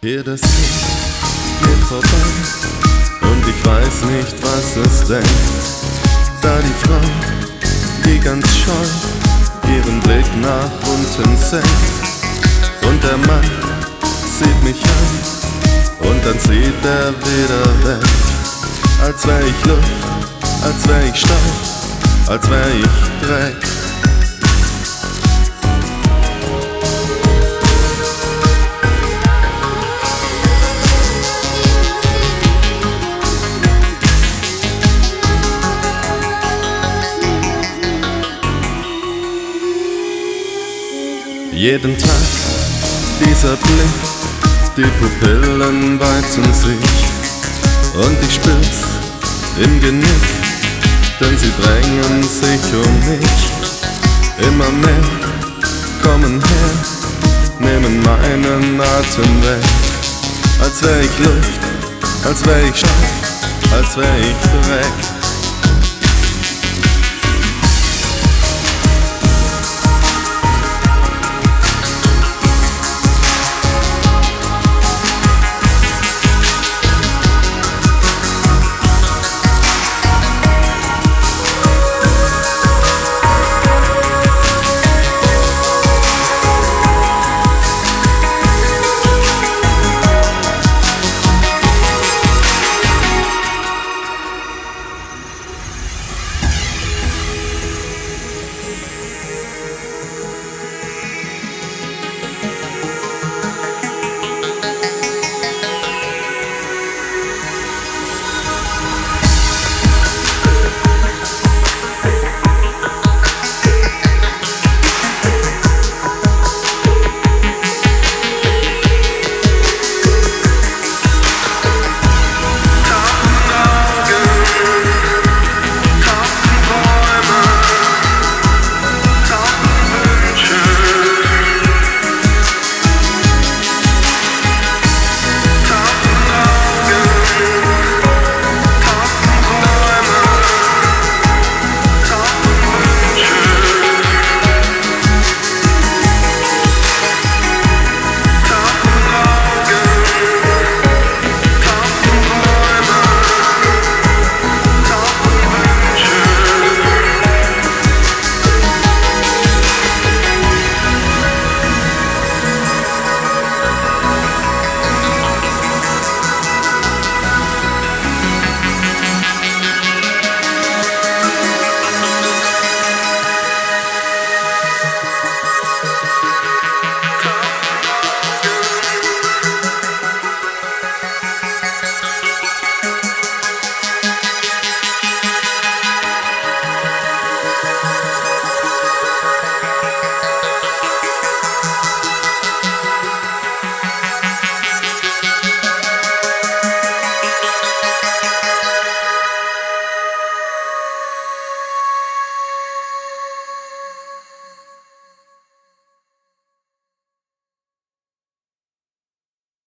Hier das Licht geht vorbei und ich weiß nicht, was es denkt. Da die Frau, die ganz scheu ihren Blick nach unten senkt. Und der Mann sieht mich an und dann zieht er wieder weg. Als wär ich Luft, als wär ich Staub, als wär ich Dreck. Jeden Tag dieser Blick, die Pupillen weizen sich und ich spür's im Genick, denn sie drängen sich um mich. Immer mehr kommen her, nehmen meinen Atem weg. Als wär ich Luft, als wär ich Staub, als wär ich Dreck.